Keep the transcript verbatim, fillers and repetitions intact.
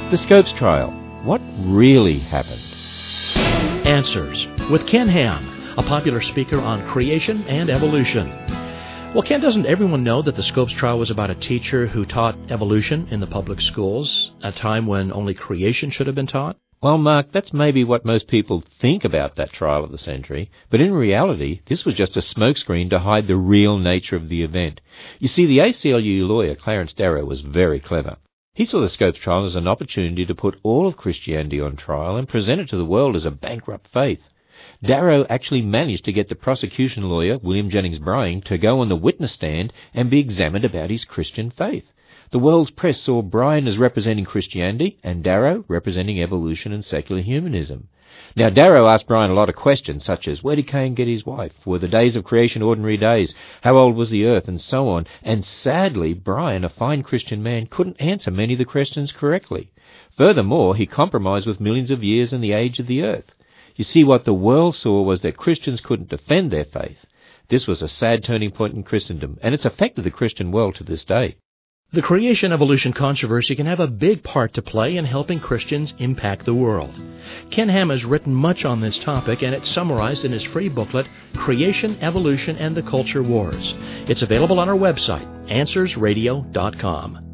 The Scopes Trial. What really happened? Answers with Ken Ham, a popular speaker on creation and evolution. Well, Ken, doesn't everyone know that the Scopes Trial was about a teacher who taught evolution in the public schools, a time when only creation should have been taught? Well, Mark, that's maybe what most people think about that trial of the century, but in reality, this was just a smokescreen to hide the real nature of the event. You see, the A C L U lawyer Clarence Darrow was very clever. He saw the Scopes Trial as an opportunity to put all of Christianity on trial and present it to the world as a bankrupt faith. Darrow actually managed to get the prosecution lawyer, William Jennings Bryan, to go on the witness stand and be examined about his Christian faith. The world's press saw Bryan as representing Christianity and Darrow representing evolution and secular humanism. Now, Darrow asked Bryan a lot of questions, such as, where did Cain get his wife? Were the days of creation ordinary days? How old was the earth? And so on. And sadly, Bryan, a fine Christian man, couldn't answer many of the questions correctly. Furthermore, he compromised with millions of years and the age of the earth. You see, what the world saw was that Christians couldn't defend their faith. This was a sad turning point in Christendom, and it's affected the Christian world to this day. The creation-evolution controversy can have a big part to play in helping Christians impact the world. Ken Ham has written much on this topic, and it's summarized in his free booklet, Creation, Evolution, and the Culture Wars. It's available on our website, answers radio dot com.